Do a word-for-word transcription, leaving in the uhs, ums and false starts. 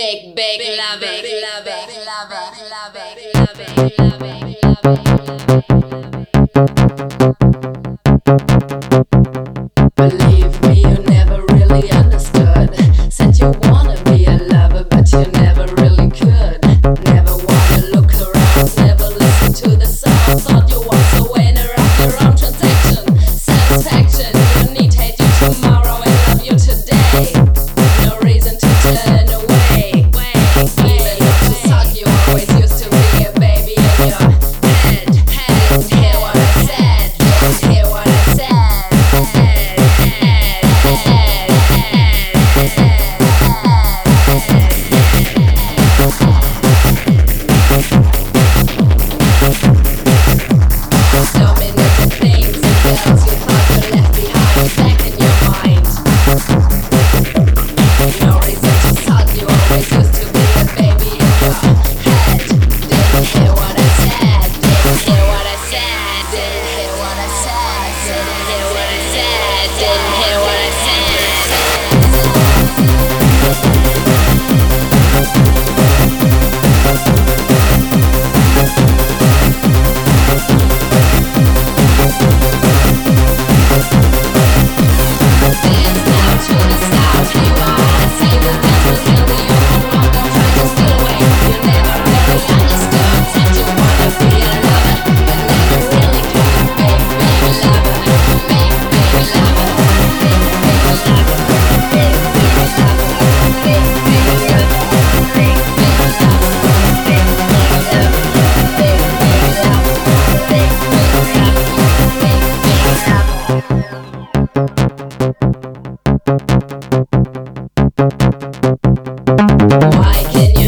big, big love it, love it, love it, love it, love it, love it, love it. Believe me, you never really understood. Said you wanna be a lover, but you never really could. Never wanna look around, never listen to the sound. Thought you was a winner of your own transaction. Satisfaction, you need hate you tomorrow and love you today. No reason to turn away. Even if you suck, you always used to be a baby in your head. Head, hear what I said. Hear what I said. Head, head, head, head, so many things and girls you thought you left behind back in your mind. No reason to suck, you always used to be a baby in your head. Didn't hear what I said, didn't hear what I said, didn't hear what I said, didn't hear what I said, didn't hear what I said. Dance now to the sound, you wanna say the devil kill the human wrong, don't try to steal away. You never really understood, said you wanna be a lover, but never really could. Big, big lover, big, big lover, big, big lover, big, big lover, big, big lover, big, big lover, big, big lover, big, big lover, big, big lover, big, big lover. Why can you